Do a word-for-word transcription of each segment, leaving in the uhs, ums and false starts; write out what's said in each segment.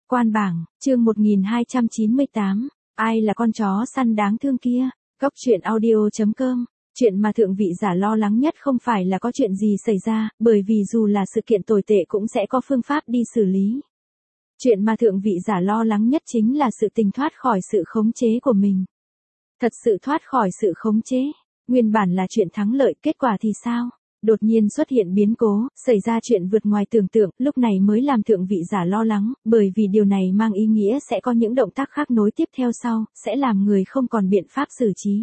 Quan bảng, chương một nghìn hai trăm chín mươi tám, ai là con chó săn đáng thương kia? Góc truyện audio chấm com. Chuyện mà thượng vị giả lo lắng nhất không phải là có chuyện gì xảy ra, bởi vì dù là sự kiện tồi tệ cũng sẽ có phương pháp đi xử lý. Chuyện mà thượng vị giả lo lắng nhất chính là sự tình thoát khỏi sự khống chế của mình. Thật sự thoát khỏi sự khống chế, nguyên bản là chuyện thắng lợi, kết quả thì sao? Đột nhiên xuất hiện biến cố, xảy ra chuyện vượt ngoài tưởng tượng, lúc này mới làm thượng vị giả lo lắng, bởi vì điều này mang ý nghĩa sẽ có những động tác khác nối tiếp theo sau, sẽ làm người không còn biện pháp xử trí.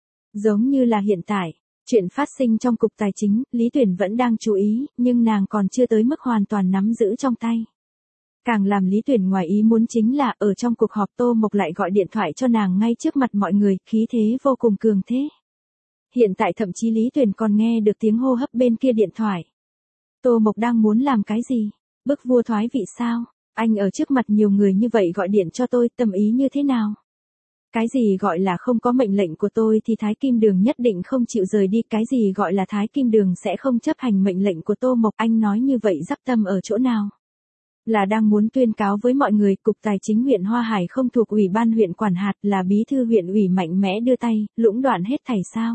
Giống như là hiện tại, chuyện phát sinh trong cục tài chính, Lý Tuyển vẫn đang chú ý, nhưng nàng còn chưa tới mức hoàn toàn nắm giữ trong tay. Càng làm Lý Tuyển ngoài ý muốn chính là, ở trong cuộc họp Tô Mộc lại gọi điện thoại cho nàng ngay trước mặt mọi người, khí thế vô cùng cường thế. Hiện tại thậm chí Lý Tuyển còn nghe được tiếng hô hấp bên kia điện thoại. Tô Mộc đang muốn làm cái gì? Bức vua thoái vị sao? Anh ở trước mặt nhiều người như vậy gọi điện cho tôi, tâm ý như thế nào? Cái gì gọi là không có mệnh lệnh của tôi thì Thái Kim Đường nhất định không chịu rời đi, cái gì gọi là Thái Kim Đường sẽ không chấp hành mệnh lệnh của Tô Mộc, anh nói như vậy rắc tâm ở chỗ nào? Là đang muốn tuyên cáo với mọi người cục tài chính huyện Hoa Hải không thuộc ủy ban huyện quản hạt, là bí thư huyện ủy mạnh mẽ đưa tay, lũng đoạn hết thảy sao?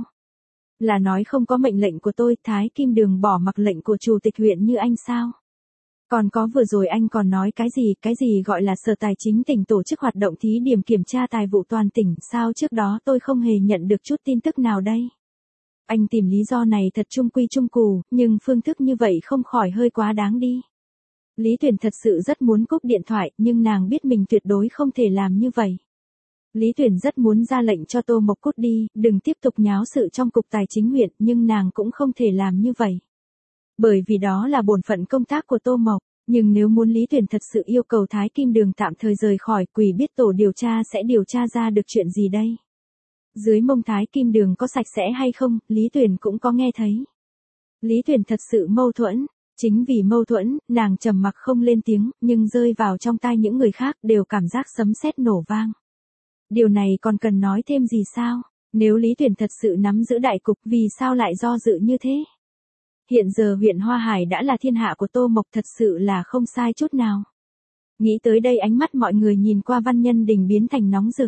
Là nói không có mệnh lệnh của tôi, Thái Kim Đường bỏ mặc lệnh của chủ tịch huyện như anh sao? Còn có vừa rồi anh còn nói cái gì, cái gì gọi là Sở Tài chính tỉnh tổ chức hoạt động thí điểm kiểm tra tài vụ toàn tỉnh, sao trước đó tôi không hề nhận được chút tin tức nào đây? Anh tìm lý do này thật trung quy trung cù, nhưng phương thức như vậy không khỏi hơi quá đáng đi. Lý Tuyển thật sự rất muốn cúp điện thoại, nhưng nàng biết mình tuyệt đối không thể làm như vậy. Lý Tuyển rất muốn ra lệnh cho Tô Mộc cút đi, đừng tiếp tục nháo sự trong cục tài chính huyện, nhưng nàng cũng không thể làm như vậy. Bởi vì đó là bổn phận công tác của Tô Mộc, nhưng nếu muốn Lý Tuyển thật sự yêu cầu Thái Kim Đường tạm thời rời khỏi, quỷ biết tổ điều tra sẽ điều tra ra được chuyện gì đây. Dưới mông Thái Kim Đường có sạch sẽ hay không, Lý Tuyển cũng có nghe thấy. Lý Tuyển thật sự mâu thuẫn. Chính vì mâu thuẫn, nàng trầm mặc không lên tiếng, nhưng rơi vào trong tai những người khác đều cảm giác sấm sét nổ vang. Điều này còn cần nói thêm gì sao? Nếu Lý Tuyển thật sự nắm giữ đại cục, vì sao lại do dự như thế? Hiện giờ huyện Hoa Hải đã là thiên hạ của Tô Mộc, thật sự là không sai chút nào. Nghĩ tới đây ánh mắt mọi người nhìn qua Văn Nhân Đình biến thành nóng rực.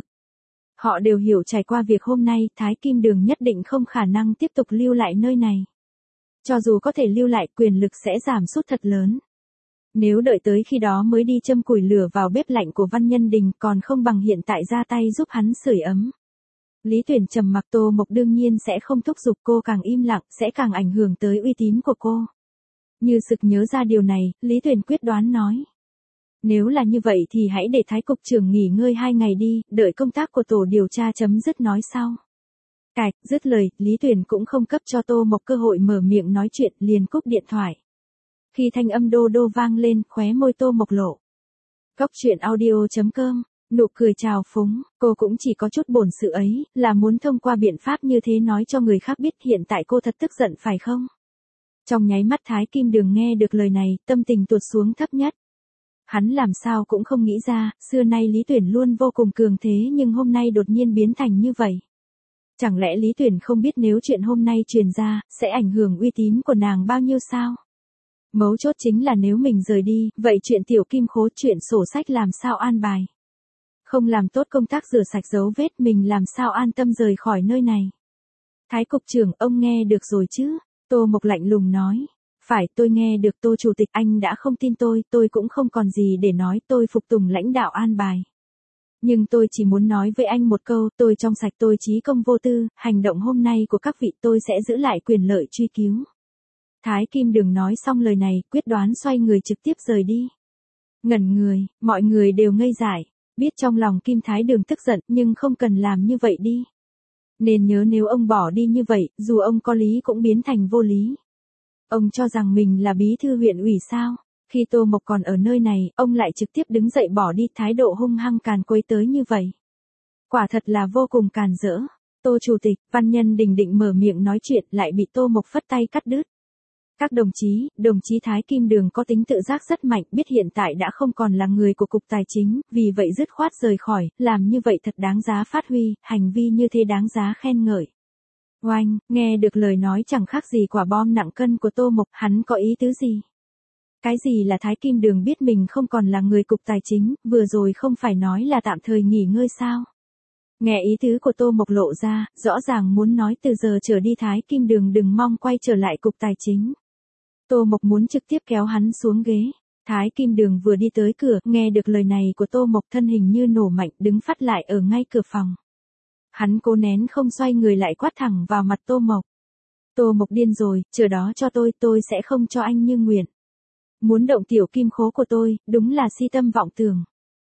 Họ đều hiểu trải qua việc hôm nay, Thái Kim Đường nhất định không khả năng tiếp tục lưu lại nơi này. Cho dù có thể lưu lại, quyền lực sẽ giảm sút thật lớn. Nếu đợi tới khi đó mới đi châm củi lửa vào bếp lạnh của Văn Nhân Đình, còn không bằng hiện tại ra tay giúp hắn sưởi ấm. Lý Tuyển trầm mặc, Tô Mộc đương nhiên sẽ không thúc giục cô, càng im lặng, sẽ càng ảnh hưởng tới uy tín của cô. Như sực nhớ ra điều này, Lý Tuyển quyết đoán nói. Nếu là như vậy thì hãy để Thái Cục trưởng nghỉ ngơi hai ngày đi, đợi công tác của tổ điều tra chấm dứt nói sau. Cạch, dứt lời, Lý Tuyển cũng không cấp cho Tô Mộc cơ hội mở miệng nói chuyện, liền cúp điện thoại. Khi thanh âm đô đô vang lên, khóe môi Tô Mộc lộ. Góc truyện audio chấm com, nụ cười trào phúng, cô cũng chỉ có chút bổn sự ấy, là muốn thông qua biện pháp như thế nói cho người khác biết hiện tại cô thật tức giận phải không? Trong nháy mắt Thái Kim Đường nghe được lời này, tâm tình tuột xuống thấp nhất. Hắn làm sao cũng không nghĩ ra, xưa nay Lý Tuyển luôn vô cùng cường thế nhưng hôm nay đột nhiên biến thành như vậy. Chẳng lẽ Lý Tuyển không biết nếu chuyện hôm nay truyền ra, sẽ ảnh hưởng uy tín của nàng bao nhiêu sao? Mấu chốt chính là nếu mình rời đi, vậy chuyện tiểu kim khố, chuyện sổ sách làm sao an bài? Không làm tốt công tác rửa sạch dấu vết, mình làm sao an tâm rời khỏi nơi này? Thái Cục trưởng, ông nghe được rồi chứ? Tô Mộc lạnh lùng nói. Phải, tôi nghe được Tô Chủ tịch, anh đã không tin tôi, tôi cũng không còn gì để nói, tôi phục tùng lãnh đạo an bài. Nhưng tôi chỉ muốn nói với anh một câu, tôi trong sạch, tôi trí công vô tư, hành động hôm nay của các vị tôi sẽ giữ lại quyền lợi truy cứu. Thái Kim Đường nói xong lời này, quyết đoán xoay người trực tiếp rời đi. Ngẩn người, mọi người đều ngây dại, biết trong lòng Kim Thái Đường tức giận, nhưng không cần làm như vậy đi. Nên nhớ nếu ông bỏ đi như vậy, dù ông có lý cũng biến thành vô lý. Ông cho rằng mình là bí thư huyện ủy sao? Khi Tô Mộc còn ở nơi này, ông lại trực tiếp đứng dậy bỏ đi, thái độ hung hăng càn quấy tới như vậy. Quả thật là vô cùng càn rỡ. Tô Chủ tịch, Văn Nhân Đình định mở miệng nói chuyện lại bị Tô Mộc phất tay cắt đứt. Các đồng chí, đồng chí Thái Kim Đường có tính tự giác rất mạnh, biết hiện tại đã không còn là người của cục tài chính, vì vậy dứt khoát rời khỏi, làm như vậy thật đáng giá phát huy, hành vi như thế đáng giá khen ngợi. Oanh, nghe được lời nói chẳng khác gì quả bom nặng cân của Tô Mộc, hắn có ý tứ gì? Cái gì là Thái Kim Đường biết mình không còn là người cục tài chính, vừa rồi không phải nói là tạm thời nghỉ ngơi sao? Nghe ý tứ của Tô Mộc lộ ra, rõ ràng muốn nói từ giờ trở đi Thái Kim Đường đừng mong quay trở lại cục tài chính. Tô Mộc muốn trực tiếp kéo hắn xuống ghế. Thái Kim Đường vừa đi tới cửa, nghe được lời này của Tô Mộc thân hình như nổ mạnh đứng phát lại ở ngay cửa phòng. Hắn cố nén không xoay người lại quát thẳng vào mặt Tô Mộc. Tô Mộc điên rồi, chờ đó cho tôi, tôi sẽ không cho anh như nguyện. Muốn động tiểu kim khố của tôi, đúng là si tâm vọng tưởng.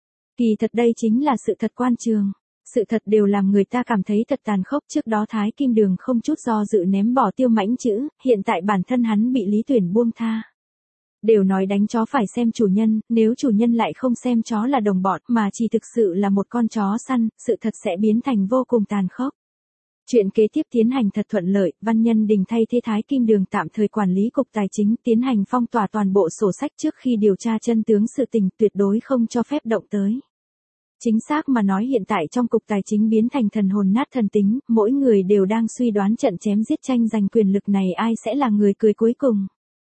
Kỳ thật đây chính là sự thật quan trường. Sự thật đều làm người ta cảm thấy thật tàn khốc. Trước đó Thái Kim Đường không chút do dự ném bỏ Tiêu Mãnh Chữ, hiện tại bản thân hắn bị Lý Tuyển buông tha. Đều nói đánh chó phải xem chủ nhân, nếu chủ nhân lại không xem chó là đồng bọn mà chỉ thực sự là một con chó săn, sự thật sẽ biến thành vô cùng tàn khốc. Chuyện kế tiếp tiến hành thật thuận lợi, Văn Nhân Đình thay thế Thái Kim Đường tạm thời quản lý cục tài chính, tiến hành phong tỏa toàn bộ sổ sách trước khi điều tra chân tướng sự tình, tuyệt đối không cho phép động tới. Chính xác mà nói hiện tại trong cục tài chính biến thành thần hồn nát thần tính, mỗi người đều đang suy đoán trận chém giết tranh giành quyền lực này ai sẽ là người cười cuối cùng.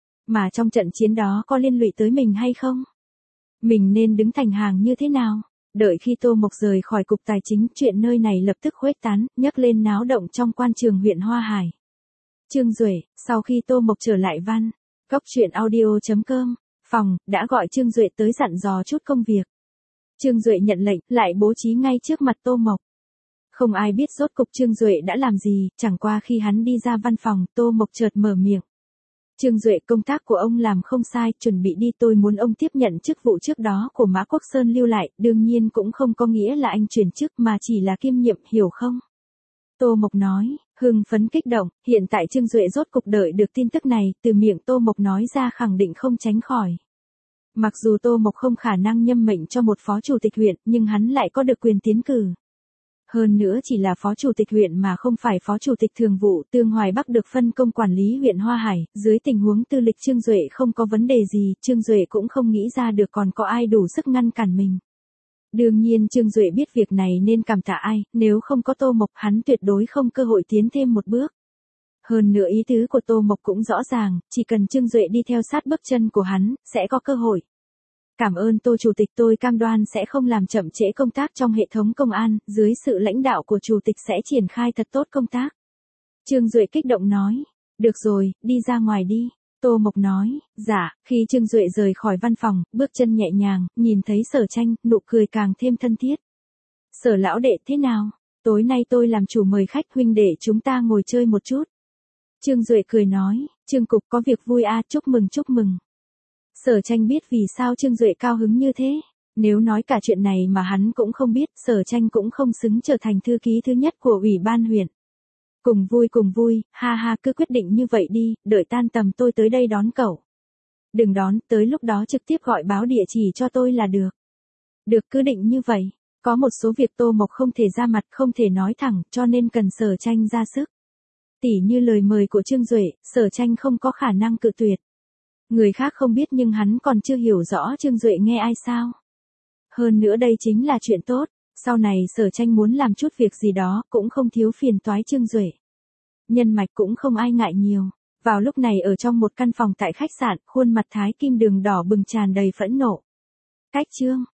Mà trong trận chiến đó có liên lụy tới mình hay không? Mình nên đứng thành hàng như thế nào? Đợi khi Tô Mộc rời khỏi cục tài chính, chuyện nơi này lập tức khuếch tán, nhấc lên náo động trong quan trường huyện Hoa Hải. Trương Duệ, sau khi Tô Mộc trở lại văn, góc truyện audio chấm com, phòng, đã gọi Trương Duệ tới dặn dò chút công việc. Trương Duệ nhận lệnh, lại bố trí ngay trước mặt Tô Mộc. Không ai biết rốt cục Trương Duệ đã làm gì, chẳng qua khi hắn đi ra văn phòng, Tô Mộc chợt mở miệng. Trương Duệ, công tác của ông làm không sai, chuẩn bị đi, tôi muốn ông tiếp nhận chức vụ trước đó của Mã Quốc Sơn lưu lại, đương nhiên cũng không có nghĩa là anh chuyển chức mà chỉ là kiêm nhiệm, hiểu không? Tô Mộc nói, hưng phấn kích động, hiện tại Trương Duệ rốt cục đợi được tin tức này, từ miệng Tô Mộc nói ra khẳng định không tránh khỏi. Mặc dù Tô Mộc không khả năng nhâm mệnh cho một phó chủ tịch huyện, nhưng hắn lại có được quyền tiến cử. Hơn nữa chỉ là phó chủ tịch huyện mà không phải phó chủ tịch thường vụ, Tương Hoài Bắc được phân công quản lý huyện Hoa Hải, dưới tình huống tư lịch Trương Duệ không có vấn đề gì, Trương Duệ cũng không nghĩ ra được còn có ai đủ sức ngăn cản mình. Đương nhiên Trương Duệ biết việc này nên cảm tạ ai, nếu không có Tô Mộc hắn tuyệt đối không cơ hội tiến thêm một bước. Hơn nữa ý tứ của Tô Mộc cũng rõ ràng, chỉ cần Trương Duệ đi theo sát bước chân của hắn, sẽ có cơ hội. Cảm ơn Tô Chủ tịch, tôi cam đoan sẽ không làm chậm trễ công tác trong hệ thống công an, dưới sự lãnh đạo của Chủ tịch sẽ triển khai thật tốt công tác. Trương Duệ kích động nói, được rồi, đi ra ngoài đi. Tô Mộc nói, dạ, khi Trương Duệ rời khỏi văn phòng, bước chân nhẹ nhàng, nhìn thấy Sở Tranh, nụ cười càng thêm thân thiết. Sở lão đệ thế nào? Tối nay tôi làm chủ mời khách huynh đệ chúng ta ngồi chơi một chút. Trương Duệ cười nói, Trương Cục có việc vui à, chúc mừng chúc mừng. Sở Tranh biết vì sao Trương Duệ cao hứng như thế. Nếu nói cả chuyện này mà hắn cũng không biết, Sở Tranh cũng không xứng trở thành thư ký thứ nhất của ủy ban huyện. Cùng vui cùng vui, ha ha, cứ quyết định như vậy đi, đợi tan tầm tôi tới đây đón cậu. Đừng đón, tới lúc đó trực tiếp gọi báo địa chỉ cho tôi là được. Được, cứ định như vậy. Có một số việc Tô Mộc không thể ra mặt, không thể nói thẳng, cho nên cần Sở Tranh ra sức. Tỉ như lời mời của Trương Duệ, Sở Tranh không có khả năng cự tuyệt. Người khác không biết nhưng hắn còn chưa hiểu rõ Trương Duệ nghe ai sao. Hơn nữa đây chính là chuyện tốt, sau này Sở Tranh muốn làm chút việc gì đó cũng không thiếu phiền toái Trương Duệ. Nhân mạch cũng không ai ngại nhiều. Vào lúc này ở trong một căn phòng tại khách sạn, khuôn mặt Thái Kim Đường đỏ bừng tràn đầy phẫn nộ. Cách Trương,